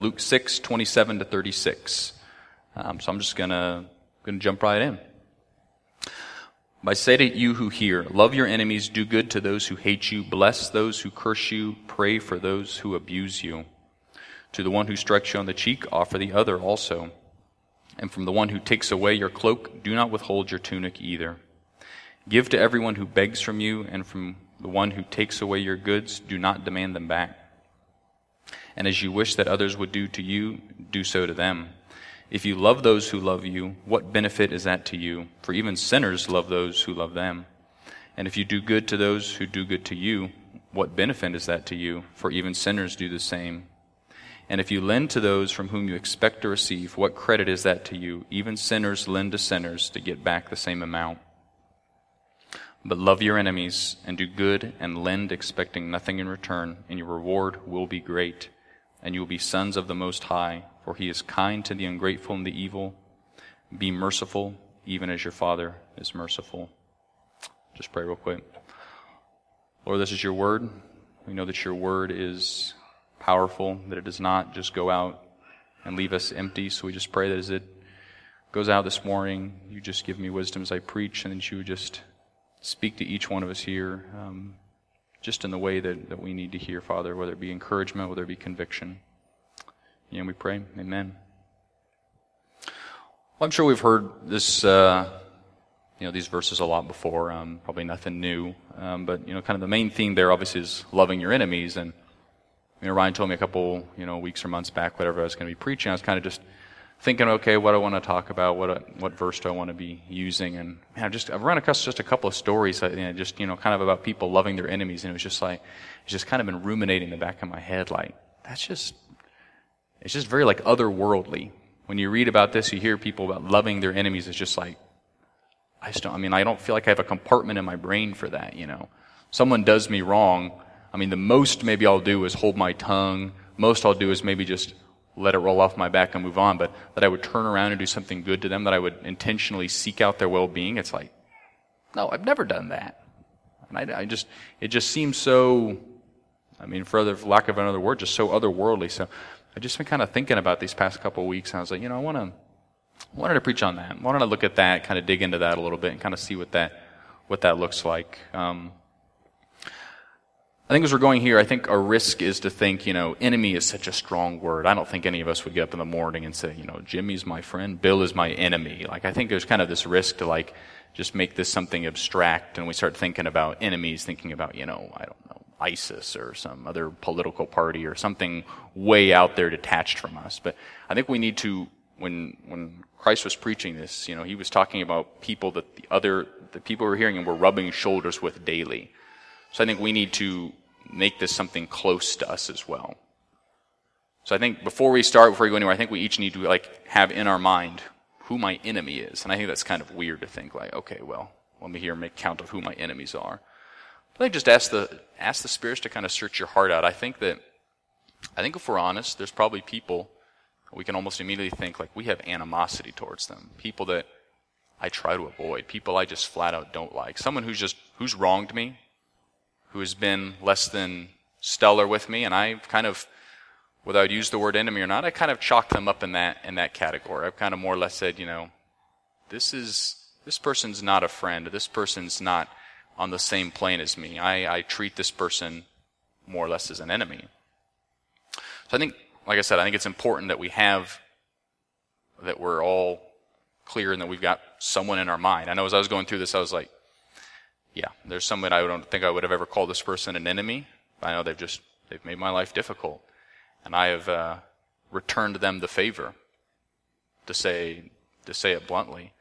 Luke 6:27 to 36. So I'm just gonna jump right in. I say to you who hear, love your enemies, do good to those who hate you, bless those who curse you, pray for those who abuse you. To the one who strikes you on the cheek, offer the other also. And from the one who takes away your cloak, do not withhold your tunic either. Give to everyone who begs from you, and from the one who takes away your goods, do not demand them back. And as you wish that others would do to you, do so to them. If you love those who love you, what benefit is that to you? For even sinners love those who love them. And if you do good to those who do good to you, what benefit is that to you? For even sinners do the same. And if you lend to those from whom you expect to receive, what credit is that to you? Even sinners lend to sinners to get back the same amount. But love your enemies, and do good, and lend, expecting nothing in return, and your reward will be great. And you will be sons of the Most High, for He is kind to the ungrateful and the evil. Be merciful, even as your Father is merciful. Just pray real quick. Lord, this is your word. We know that your word is powerful, that it does not just go out and leave us empty. So we just pray that as it goes out this morning, you just give me wisdom as I preach, and that you would just speak to each one of us here, just in the way that we need to hear, Father, whether it be encouragement, whether it be conviction. And we pray, amen. Well, I'm sure we've heard this, these verses a lot before. Probably nothing new, but kind of the main theme there, obviously, is loving your enemies. And Ryan told me a couple, weeks or months back, whatever I was going to be preaching. I was kind of just thinking, okay, what I want to talk about, what verse do I want to be using, and I've run across just a couple of stories, kind of about people loving their enemies, and it was just like, it's just kind of been ruminating in the back of my head, like, it's just very like otherworldly. When you read about this, you hear people about loving their enemies, it's just like, I don't feel like I have a compartment in my brain for that, Someone does me wrong, the most maybe I'll do is hold my tongue, most I'll do is maybe just let it roll off my back and move on, but that I would turn around and do something good to them, that I would intentionally seek out their well-being, it's like, no, I've never done that. And it just seems so, for lack of another word, just so otherworldly. So I've just been kind of thinking about these past couple of weeks, and I was like, I wanted to preach on that. I wanted to look at that, kind of dig into that a little bit, and kind of see what that looks like. I think as we're going here, I think our risk is to think, enemy is such a strong word. I don't think any of us would get up in the morning and say, Jimmy's my friend, Bill is my enemy. Like, I think there's kind of this risk to just make this something abstract, and we start thinking about enemies, thinking about, ISIS or some other political party or something way out there detached from us. But I think we need to, when Christ was preaching this, he was talking about people that the people who were hearing him were rubbing shoulders with daily. So I think we need to make this something close to us as well. So I think before we go anywhere, I think we each need to have in our mind who my enemy is. And I think that's kind of weird to think okay, well, let me here make count of who my enemies are. But I just ask the spirits to kind of search your heart out. I think if we're honest, there's probably people we can almost immediately think we have animosity towards them. People that I try to avoid. People I just flat out don't like. Someone who's wronged me, who has been less than stellar with me, and I kind of, whether I'd use the word enemy or not, I kind of chalked them up in that category. I've kind of more or less said, this person's not a friend. This person's not on the same plane as me. I treat this person more or less as an enemy. So I think, like I said, I think it's important that we're all clear and that we've got someone in our mind. I know as I was going through this, I was like, yeah, there's someone I don't think I would have ever called this person an enemy. I know they've made my life difficult. And I have returned them the favor, to say it bluntly.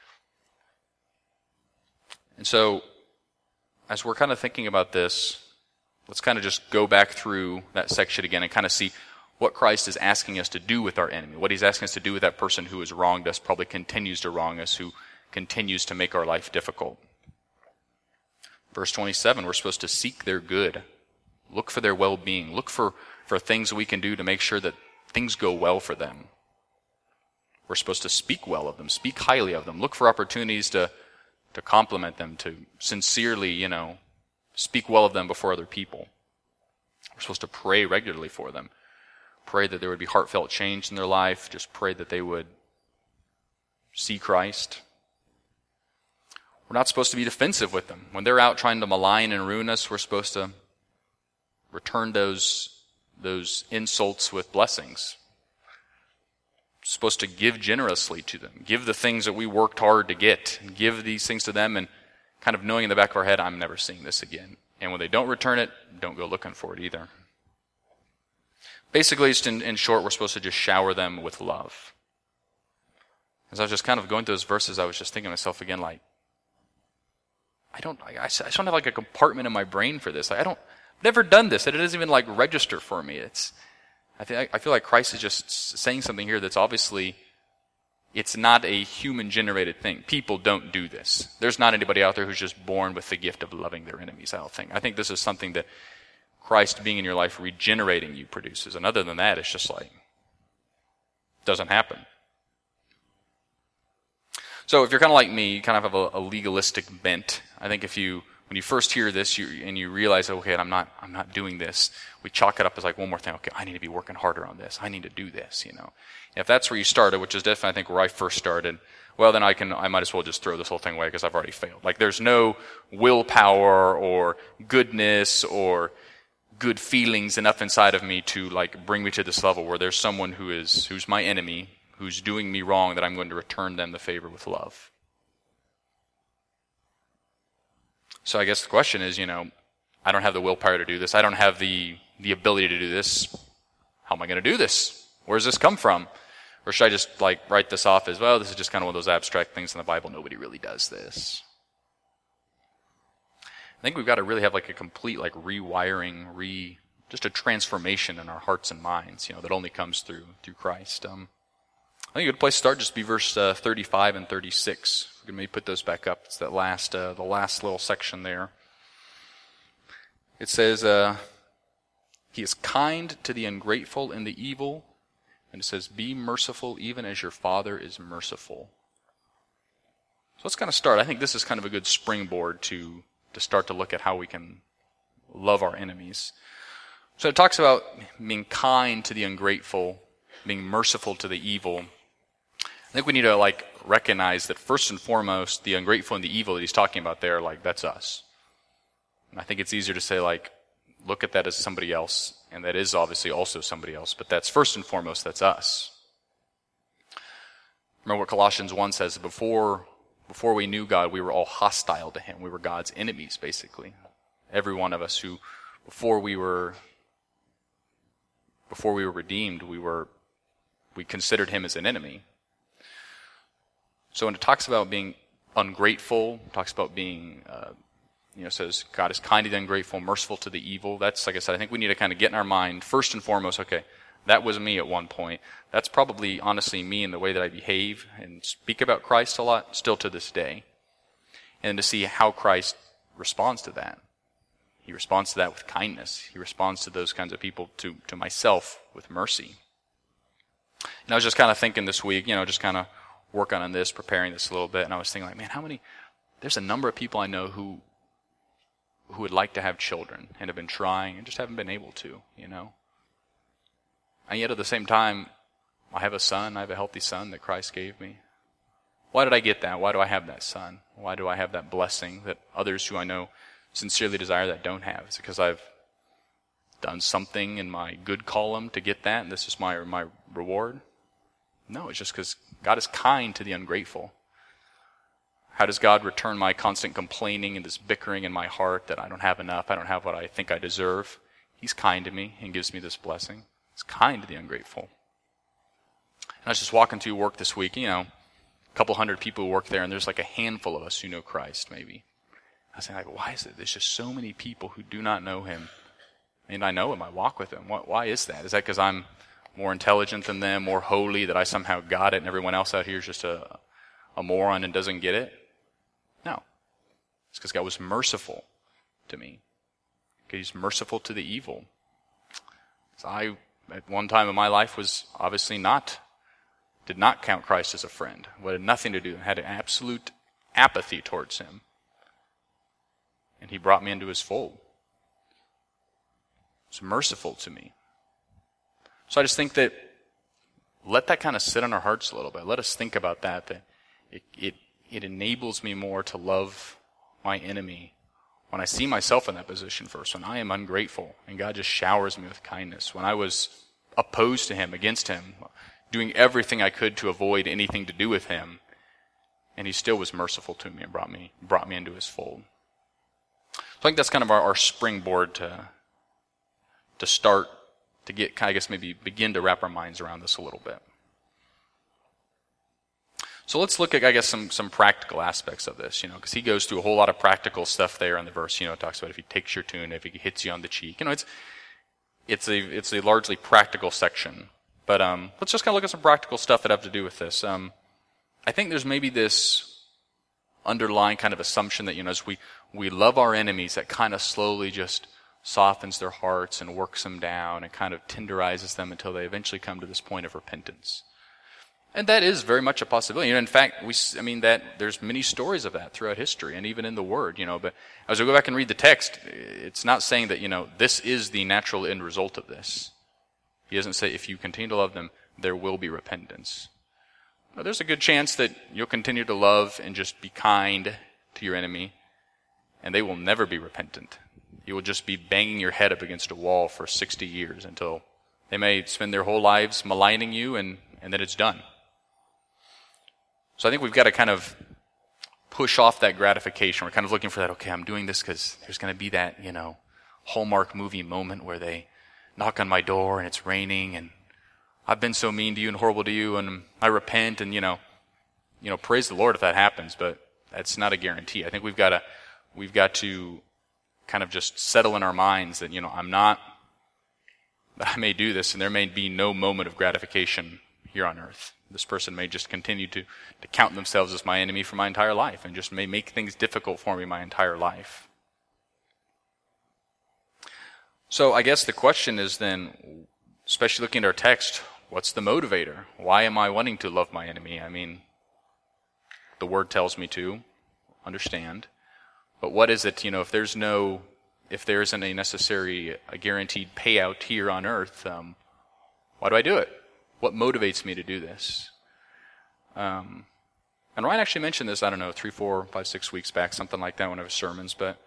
And so, as we're kind of thinking about this, let's kind of just go back through that section again and kind of see what Christ is asking us to do with our enemy, what he's asking us to do with that person who has wronged us, probably continues to wrong us, who continues to make our life difficult. Verse 27, we're supposed to seek their good, look for their well-being, look for things we can do to make sure that things go well for them. We're supposed to speak well of them, speak highly of them, look for opportunities to compliment them, to sincerely, speak well of them before other people. We're supposed to pray regularly for them. Pray that there would be heartfelt change in their life. Just pray that they would see Christ. We're not supposed to be defensive with them. When they're out trying to malign and ruin us, we're supposed to return those insults with blessings. We're supposed to give generously to them. Give the things that we worked hard to get. And give these things to them and kind of knowing in the back of our head, I'm never seeing this again. And when they don't return it, don't go looking for it either. Basically, just in short, we're supposed to just shower them with love. As I was just kind of going through those verses, I was just thinking to myself again, like, I don't have like a compartment in my brain for this. I've never done this. It doesn't even like register for me. I feel like Christ is just saying something here that's obviously, it's not a human-generated thing. People don't do this. There's not anybody out there who's just born with the gift of loving their enemies, I don't think. I think this is something that Christ being in your life, regenerating you, produces. And other than that, it's just like, doesn't happen. So if you're kind of like me, you kind of have a legalistic bent. I think when you first hear this and you realize, okay, I'm not doing this, we chalk it up as like one more thing. Okay, I need to be working harder on this. I need to do this, If that's where you started, which is definitely, I think, where I first started, well, then I might as well just throw this whole thing away because I've already failed. Like there's no willpower or goodness or good feelings enough inside of me to like bring me to this level where there's someone who's my enemy, who's doing me wrong, that I'm going to return them the favor with love. So I guess the question is, I don't have the willpower to do this. I don't have the ability to do this. How am I going to do this? Where does this come from? Or should I just like write this off as, well, this is just kind of one of those abstract things in the Bible. Nobody really does this. I think we've got to really have like a complete like rewiring, just a transformation in our hearts and minds, that only comes through Christ. I think a good place to start just be verse 35 and 36. We're going to maybe put those back up. It's that the last little section there. It says, He is kind to the ungrateful and the evil. And it says, be merciful even as your Father is merciful. So let's kind of start. I think this is kind of a good springboard to start to look at how we can love our enemies. So it talks about being kind to the ungrateful, being merciful to the evil. I think we need to recognize that first and foremost, the ungrateful and the evil that he's talking about there, that's us. And I think it's easier to say look at that as somebody else, and that is obviously also somebody else, but that's first and foremost, that's us. Remember what Colossians 1 says, before we knew God, we were all hostile to him. We were God's enemies, basically. Every one of us who, before we were redeemed, we considered him as an enemy. So when it talks about being ungrateful, it talks about being, says God is kind to the ungrateful, merciful to the evil. That's, like I said, I think we need to kind of get in our mind, first and foremost, okay, that was me at one point. That's probably, honestly, me in the way that I behave and speak about Christ a lot, still to this day. And to see how Christ responds to that. He responds to that with kindness. He responds to those kinds of people, to myself, with mercy. And I was just kind of thinking this week, just kind of working on this, preparing this a little bit, and I was thinking, man, there's a number of people I know who would like to have children and have been trying and just haven't been able to, And yet at the same time, I have a healthy son that Christ gave me. Why did I get that? Why do I have that son? Why do I have that blessing that others who I know sincerely desire that don't have? Is it because I've done something in my good column to get that and this is my reward? No, it's just because God is kind to the ungrateful. How does God return my constant complaining and this bickering in my heart that I don't have enough, I don't have what I think I deserve? He's kind to me and gives me this blessing. He's kind to the ungrateful. And I was just walking through work this week, a couple hundred people who work there, and there's a handful of us who know Christ, maybe. I was saying, why is it there's just so many people who do not know him? And I know him, I walk with him. Why is that? Is that because I'm more intelligent than them, more holy, that I somehow got it, and everyone else out here is just a moron and doesn't get it? No. It's because God was merciful to me. He's merciful to the evil. So I, at one time in my life, was obviously did not count Christ as a friend. Had nothing to do, had an absolute apathy towards him. And he brought me into his fold. He was merciful to me. So I just think that let that kind of sit on our hearts a little bit. Let us think about that it enables me more to love my enemy when I see myself in that position first, when I am ungrateful and God just showers me with kindness, when I was opposed to him, against him, doing everything I could to avoid anything to do with him, and he still was merciful to me and brought me into his fold. So I think that's kind of our springboard to start to get, I guess, maybe begin to wrap our minds around this a little bit. So let's look at, I guess, some practical aspects of this, because he goes through a whole lot of practical stuff there in the verse. It talks about if he takes your tunic, if he hits you on the cheek. It's a largely practical section. But let's just kind of look at some practical stuff that have to do with this. I think there's maybe this underlying kind of assumption that, as we love our enemies, that kind of slowly just softens their hearts and works them down and kind of tenderizes them until they eventually come to this point of repentance. And that is very much a possibility. In fact, there's many stories of that throughout history and even in the Word, But as we go back and read the text, it's not saying that, this is the natural end result of this. He doesn't say if you continue to love them, there will be repentance. No, there's a good chance that you'll continue to love and just be kind to your enemy, and they will never be repentant. You will just be banging your head up against a wall for 60 years until they may spend their whole lives maligning you, and then it's done. So I think we've got to kind of push off that gratification. We're kind of looking for that, okay, I'm doing this because there's going to be that, Hallmark movie moment where they knock on my door and it's raining and I've been so mean to you and horrible to you and I repent and, praise the Lord if that happens, but that's not a guarantee. I think we've got to kind of just settle in our minds that, that I may do this and there may be no moment of gratification here on earth. This person may just continue to count themselves as my enemy for my entire life and just may make things difficult for me my entire life. So I guess the question is then, especially looking at our text, what's the motivator? Why am I wanting to love my enemy? The Word tells me to understand. But what is it, if there isn't a guaranteed payout here on earth, why do I do it? What motivates me to do this? And Ryan actually mentioned this, 3, 4, 5, 6 weeks back, something like that, in one of his sermons, but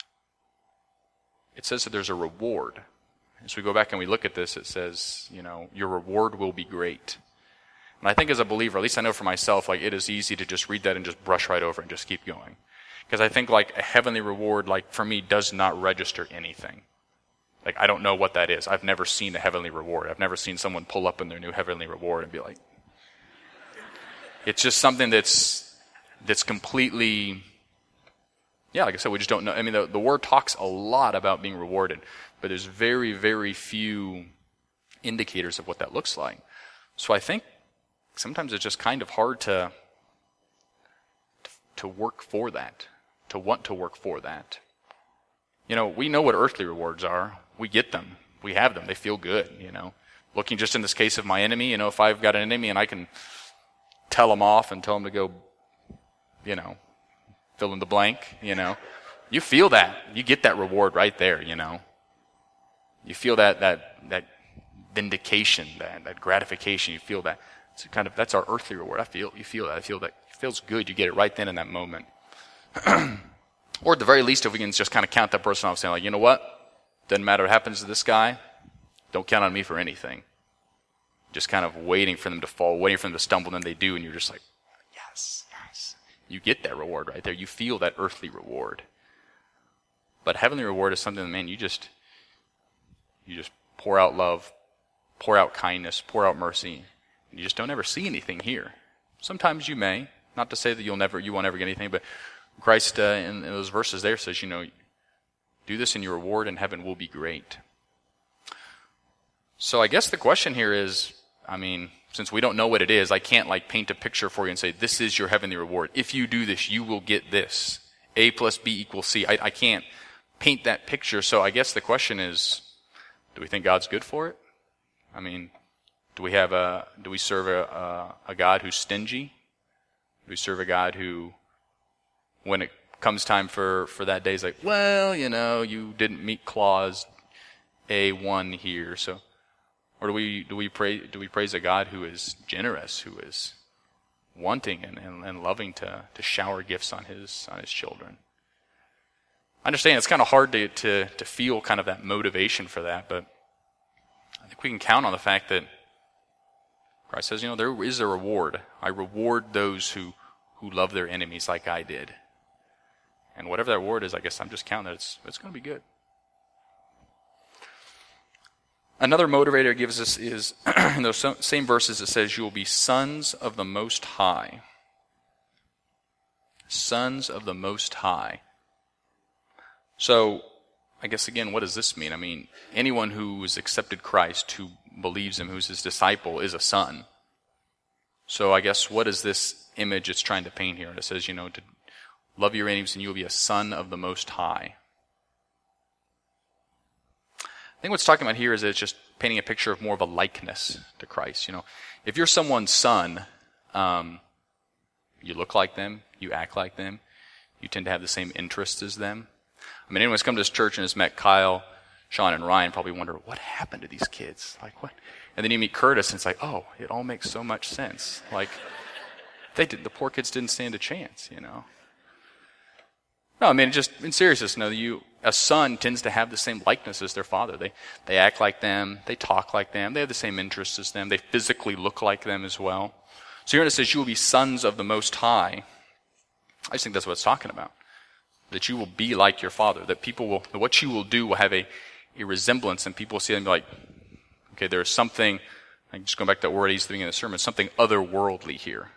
it says that there's a reward. As we go back and we look at this, it says, your reward will be great. And I think as a believer, at least I know for myself, it is easy to just read that and just brush right over and just keep going. Because I think a heavenly reward, for me, does not register anything. I don't know what that is. I've never seen a heavenly reward. I've never seen someone pull up in their new heavenly reward and be like, it's just something that's completely, like I said, we just don't know. The Word talks a lot about being rewarded, but there's very, very few indicators of what that looks like. So I think sometimes it's just kind of hard to work for that, to want to work for that. We know what earthly rewards are. We get them. We have them. They feel good, Looking just in this case of my enemy, if I've got an enemy and I can tell them off and tell them to go, fill in the blank, you feel that. You get that reward right there, You feel that vindication, that gratification. You feel that. It's that's our earthly reward. You feel that. I feel that. It feels good. You get it right then in that moment. Or at the very least, if we can just kind of count that person off, saying, you know what? Doesn't matter what happens to this guy. Don't count on me for anything. Just kind of waiting for them to fall, waiting for them to stumble, and then they do, and you're just like, yes. You get that reward right there. You feel that earthly reward. But heavenly reward is something that, man, you just pour out love, pour out kindness, pour out mercy. You just don't ever see anything here. Sometimes you may. Not to say that you won't ever get anything, but Christ in those verses there says, do this and your reward in heaven will be great. So I guess the question here is, since we don't know what it is, I can't paint a picture for you and say, this is your heavenly reward. If you do this, you will get this. A plus B equals C. I can't paint that picture. So I guess the question is, do we think God's good for it? Do we serve a God who's stingy? Do we serve a God who, when it comes time for that day, is like, well, you didn't meet clause A1 here, so Or do we praise a God who is generous, who is wanting and loving to shower gifts on his children? I understand it's kind of hard to feel kind of that motivation for that, but I think we can count on the fact that Christ says, there is a reward. I reward those who love their enemies like I did. And whatever that reward is, I guess I'm just counting that it's going to be good. Another motivator it gives us is, in those same verses, it says, you will be sons of the Most High. Sons of the Most High. So, I guess again, what does this mean? I mean, anyone who has accepted Christ, who believes him, who's his disciple, is a son. So I guess what is this image it's trying to paint here? It says, to love your enemies and you will be a son of the Most High. I think what's talking about here is that it's just painting a picture of more of a likeness to Christ. If you're someone's son, you look like them, you act like them, you tend to have the same interests as them. I mean, anyone who's come to this church and has met Kyle, Sean, and Ryan probably wonder, what happened to these kids? Like, what? And then you meet Curtis, and it's like, oh, it all makes so much sense. Like, the poor kids didn't stand a chance, No, I mean, just in seriousness, a son tends to have the same likeness as their father. They act like them, they talk like them, they have the same interests as them, they physically look like them as well. So here it says, you will be sons of the Most High. I just think that's what it's talking about. That you will be like your father, that what you will do will have a resemblance, and people will see it and be like, okay, there's something, like just going back to that word he's thinking in the sermon, something otherworldly here,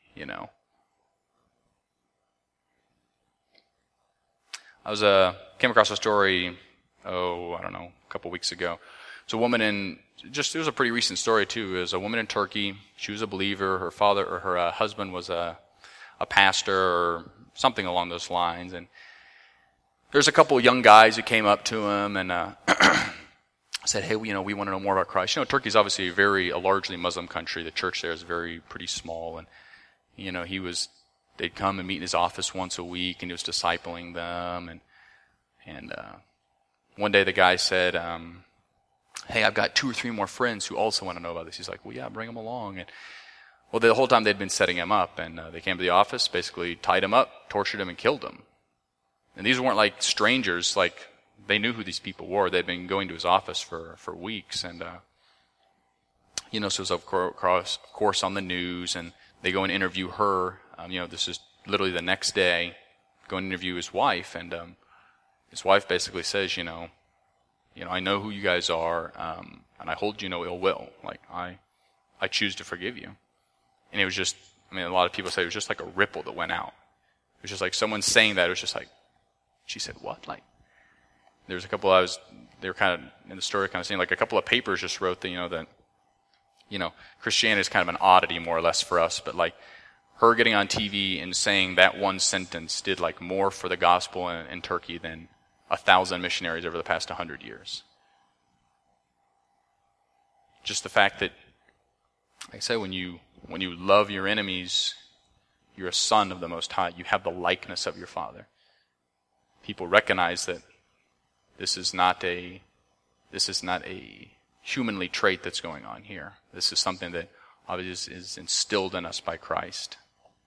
I came across a story, I don't know, a couple weeks ago. It's a woman it was a pretty recent story too. It was a woman in Turkey. She was a believer. Her father or her husband was a pastor or something along those lines. And there's a couple of young guys who came up to him and said, hey, we want to know more about Christ. Turkey's obviously a largely Muslim country. The church there is pretty small. And, they'd come and meet in his office once a week, and he was discipling them. And one day the guy said, hey, I've got 2 or 3 more friends who also want to know about this. He's like, well, yeah, bring them along. And well, the whole time they'd been setting him up, and they came to the office, basically tied him up, tortured him, and killed him. And these weren't like strangers, like they knew who these people were. They'd been going to his office for weeks. And, so it was, of course, on the news, and they go and interview her. This is literally the next day, go and interview his wife, and his wife basically says, I know who you guys are, and I hold you no ill will. Like, I choose to forgive you. And it was just, a lot of people say it was just like a ripple that went out. It was just like someone saying that, it was just like, she said, what? Like, there's a couple they were kind of, in the story, kind of saying, like a couple of papers just wrote that, Christianity is kind of an oddity more or less for us, but like, her getting on TV and saying that one sentence did like more for the gospel in Turkey than 1,000 missionaries over the past 100 years. Just the fact that, like I said, when you love your enemies, you're a son of the Most High. You have the likeness of your Father. People recognize that this is not a humanly trait that's going on here. This is something that obviously is instilled in us by Christ.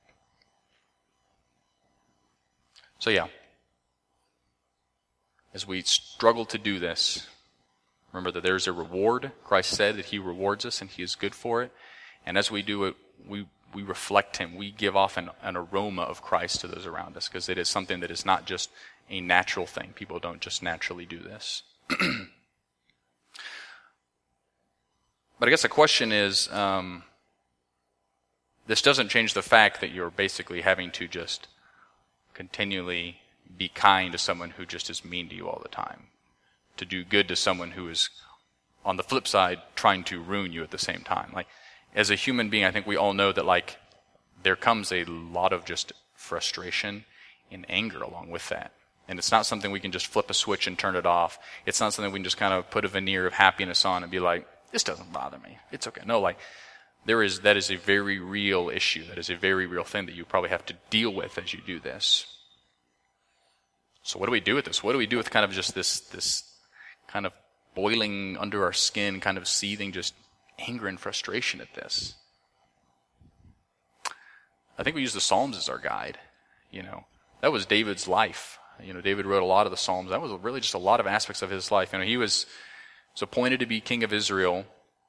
So yeah, as we struggle to do this, remember that there's a reward. Christ said that he rewards us and he is good for it. And as we do it, we reflect him. We give off an aroma of Christ to those around us, because it is something that is not just a natural thing. People don't just naturally do this. But I guess the question is, this doesn't change the fact that you're basically having to just continually be kind to someone who just is mean to you all the time. To do good to someone who is, on the flip side, trying to ruin you at the same time. Like, as a human being, I think we all know that, like, there comes a lot of just frustration and anger along with that. And it's not something we can just flip a switch and turn it off. It's not something we can just kind of put a veneer of happiness on and be like, this doesn't bother me. It's okay. No, like, that is a very real issue. That is a very real thing that you probably have to deal with as you do this. So what do we do with this? What do we do with kind of just this kind of boiling under our skin, kind of seething, just anger and frustration at this. I think we use the Psalms as our guide. That was David's life. David wrote a lot of the Psalms. That was really just a lot of aspects of his life. He was appointed to be king of Israel,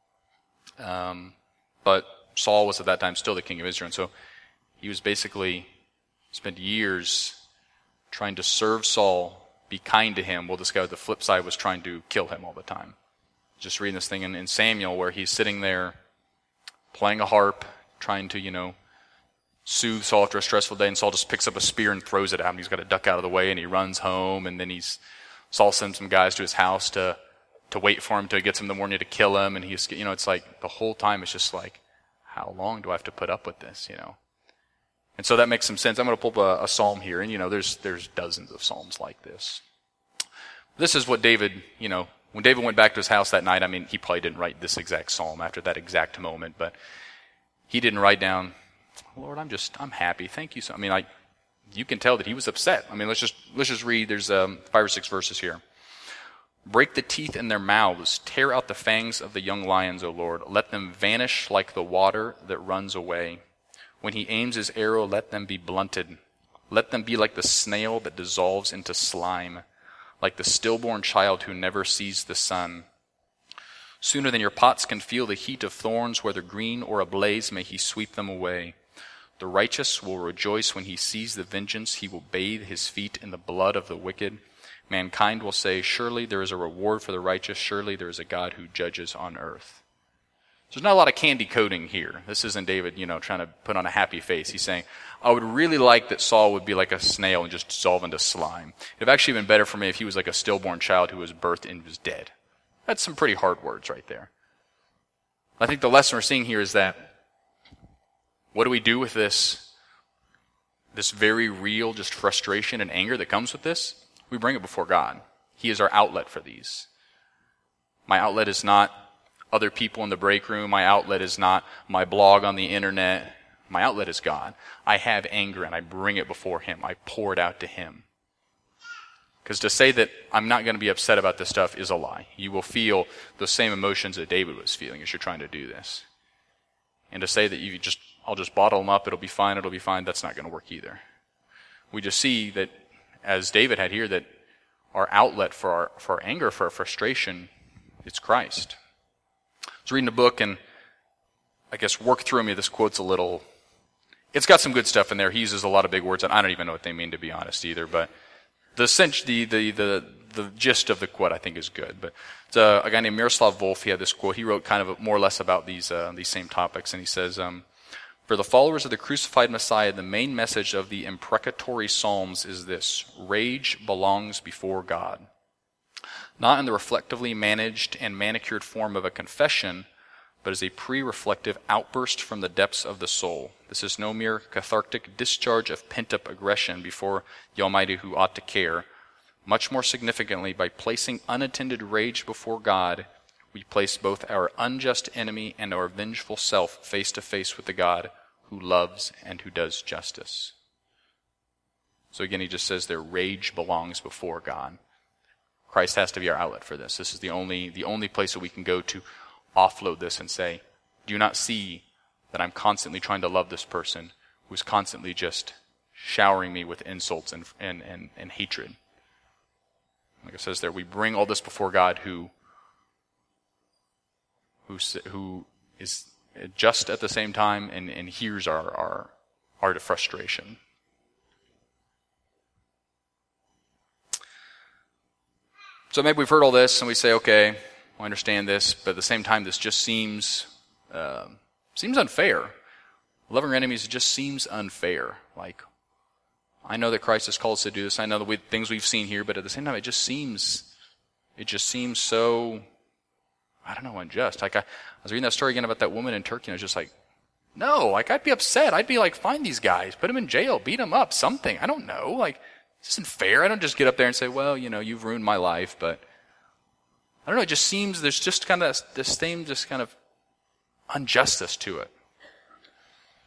but Saul was at that time still the king of Israel. And so he was basically spent years trying to serve Saul, be kind to him, while this guy with the flip side was trying to kill him all the time. Just reading this thing in Samuel where he's sitting there playing a harp, trying to, soothe Saul after a stressful day, and Saul just picks up a spear and throws it at him. He's got to duck out of the way, and he runs home, and then Saul sends some guys to his house to wait for him, to get some in the morning to kill him, and it's like the whole time it's just like, how long do I have to put up with this, And so that makes some sense. I'm going to pull up a psalm here, and there's dozens of psalms like this. This is what David, when David went back to his house that night, he probably didn't write this exact psalm after that exact moment, but he didn't write down, Lord, I'm happy. Thank you. You can tell that he was upset. Let's just read. There's 5 or 6 verses here. Break the teeth in their mouths. Tear out the fangs of the young lions, O Lord. Let them vanish like the water that runs away. When he aims his arrow, let them be blunted. Let them be like the snail that dissolves into slime, like the stillborn child who never sees the sun. Sooner than your pots can feel the heat of thorns, whether green or ablaze, may he sweep them away. The righteous will rejoice when he sees the vengeance. He will bathe his feet in the blood of the wicked. Mankind will say, surely there is a reward for the righteous. Surely there is a God who judges on earth. So there's not a lot of candy coating here. This isn't David, trying to put on a happy face. He's saying, I would really like that Saul would be like a snail and just dissolve into slime. It would actually been better for me if he was like a stillborn child who was birthed and was dead. That's some pretty hard words right there. I think the lesson we're seeing here is that what do we do with this very real just frustration and anger that comes with this? We bring it before God. He is our outlet for these. My outlet is not other people in the break room. My outlet is not my blog on the internet. My outlet is God. I have anger and I bring it before Him. I pour it out to Him. Because to say that I'm not going to be upset about this stuff is a lie. You will feel those same emotions that David was feeling as you're trying to do this. And to say that I'll just bottle them up, it'll be fine, that's not going to work either. We just see that, as David had here, that our outlet for our anger, for our frustration, it's Christ. I was reading a book and I guess work through me. This quote's it's got some good stuff in there. He uses a lot of big words and I don't even know what they mean, to be honest, either, but the gist of the quote I think is good. But it's a guy named Miroslav Volf. He had this quote. He wrote kind of more or less about these same topics, and he says, for the followers of the crucified Messiah, the main message of the imprecatory Psalms is this: rage belongs before God. Not in the reflectively managed and manicured form of a confession, but as a pre-reflective outburst from the depths of the soul. This is no mere cathartic discharge of pent-up aggression before the Almighty who ought to care. Much more significantly, by placing unattended rage before God, we place both our unjust enemy and our vengeful self face to face with the God who loves and who does justice. So again, he just says their rage belongs before God. Christ has to be our outlet for this. This is the only place that we can go to offload this and say, do you not see that I'm constantly trying to love this person who's constantly just showering me with insults and hatred? Like it says there, we bring all this before God who is just at the same time and hears our frustration. So maybe we've heard all this and we say, okay, I understand this, but at the same time, this just seems unfair. Loving our enemies just seems unfair. Like, I know that Christ has called us to do this. I know the things we've seen here, but at the same time, it just seems so, I don't know, unjust. Like I was reading that story again about that woman in Turkey, and I was just like, no, like I'd be upset. I'd be like, find these guys, put them in jail, beat them up, something. I don't know. Like, this isn't fair. I don't just get up there and say, well, you've ruined my life, but I don't know. It just seems there's just kind of this same just kind of injustice to it.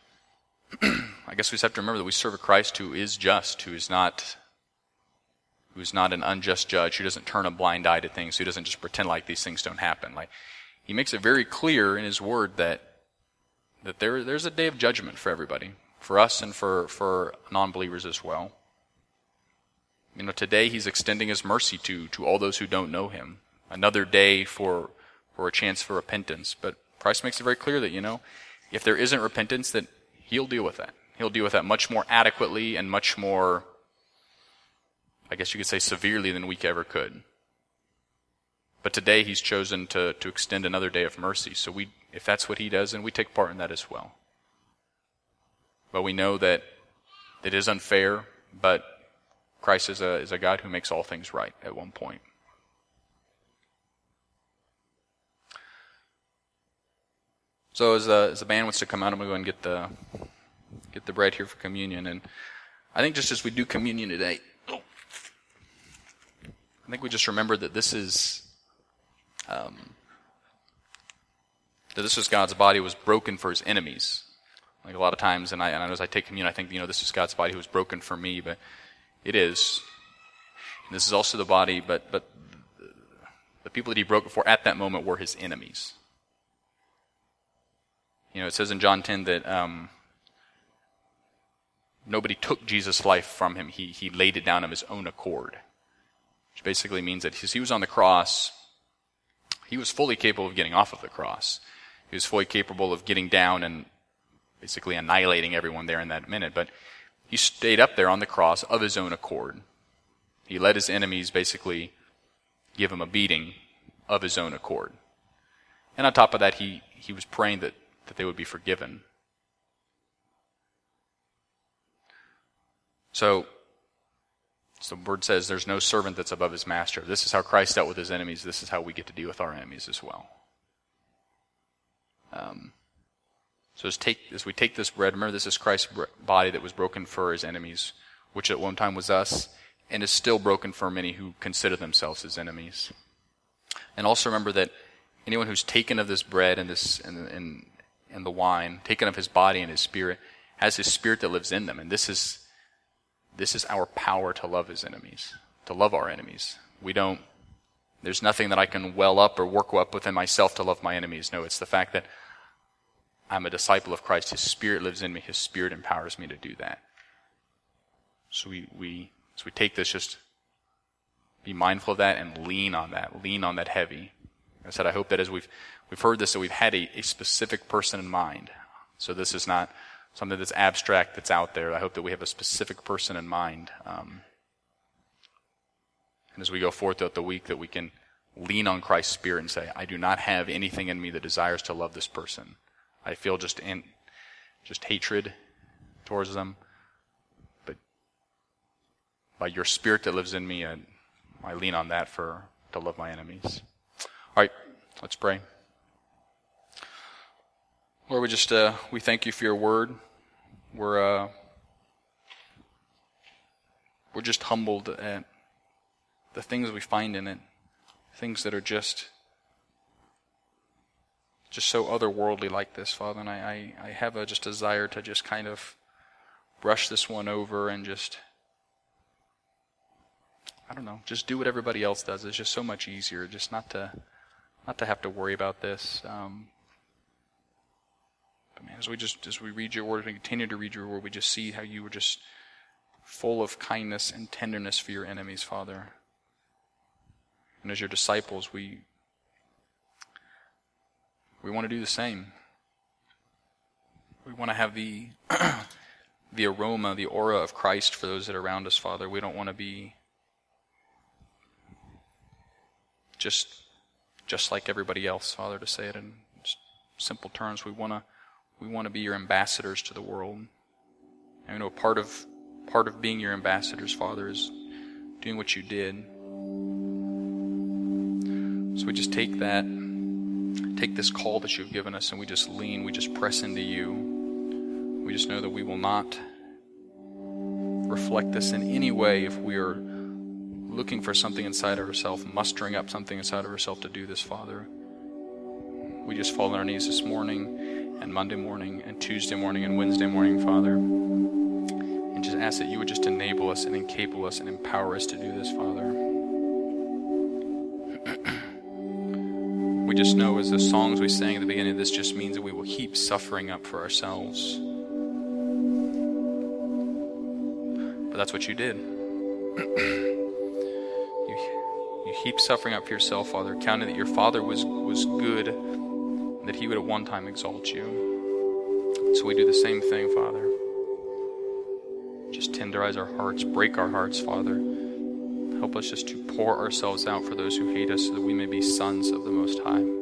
I guess we just have to remember that we serve a Christ who is just, who is not who's not an unjust judge, who doesn't turn a blind eye to things, who doesn't just pretend like these things don't happen. Like, he makes it very clear in his word that there's a day of judgment for everybody, for us and for non-believers as well. Today he's extending his mercy to all those who don't know him. Another day for a chance for repentance. But Christ makes it very clear that, if there isn't repentance, that he'll deal with that. He'll deal with that much more adequately and much more, I guess you could say, severely than we ever could. But today he's chosen to extend another day of mercy. So if that's what he does, then we take part in that as well. But we know that it is unfair, but Christ is a God who makes all things right at one point. So as the band wants to come out, I'm going to go and get the bread here for communion. And I think just as we do communion today, I think we just remember that this is God's body was broken for his enemies. Like a lot of times, and I know as I take communion, I think, this is God's body who was broken for me, but it is. And this is also the body, but the people that he broke it for at that moment were his enemies. It says in John 10 that nobody took Jesus' life from him. He laid it down of his own accord. Which basically means that as he was on the cross, he was fully capable of getting off of the cross. He was fully capable of getting down and basically annihilating everyone there in that minute. But he stayed up there on the cross of his own accord. He let his enemies basically give him a beating of his own accord. And on top of that, he was praying that they would be forgiven. So the word says there's no servant that's above his master. This is how Christ dealt with his enemies. This is how we get to deal with our enemies as well. So as we take this bread, remember this is Christ's body that was broken for his enemies, which at one time was us, and is still broken for many who consider themselves his enemies. And also remember that anyone who's taken of this bread and the wine, taken of his body and his spirit, has his spirit that lives in them. And this is our power to love his enemies, to love our enemies. There's nothing that I can well up or work up within myself to love my enemies. No, it's the fact that I'm a disciple of Christ. His spirit lives in me. His spirit empowers me to do that. So we take this, just be mindful of that and lean on that heavy. I said, I hope that as we've heard this, that we've had a specific person in mind. So this is not something that's abstract, that's out there. I hope that we have a specific person in mind. And as we go forth throughout the week, that we can lean on Christ's Spirit and say, I do not have anything in me that desires to love this person. I feel just hatred towards them. But by your Spirit that lives in me, I lean on that to love my enemies. All right, let's pray. Lord, we thank you for your word. We're just humbled at the things we find in it, things that are just so otherworldly like this, Father. And I have a desire to just kind of brush this one over and just do what everybody else does. It's just so much easier, just not to have to worry about this. But man, as we read your word and continue to read your word, we just see how you were just full of kindness and tenderness for your enemies, Father. And as your disciples, we want to do the same. We want to have the aroma, the aura of Christ for those that are around us, Father. We don't want to be just like everybody else, Father, to say it in simple terms. We want to be your ambassadors to the world. And part of being your ambassadors, Father, is doing what you did. So we just take this call that you've given us, and we just press into you. We just know that we will not reflect this in any way if we are looking for something inside of ourselves, mustering up something inside of ourselves to do this, Father. We just fall on our knees this morning, and Monday morning, and Tuesday morning, and Wednesday morning, Father, and just ask that you would just enable us and encable us and empower us to do this, Father. We just know, as the songs we sang at the beginning, this just means that we will heap suffering up for ourselves. But that's what you did. You heap suffering up for yourself, Father, counting that your Father was good, and that he would at one time exalt you. So we do the same thing, Father. Just tenderize our hearts, break our hearts, Father. Help us just to pour ourselves out for those who hate us, so that we may be sons of the Most High.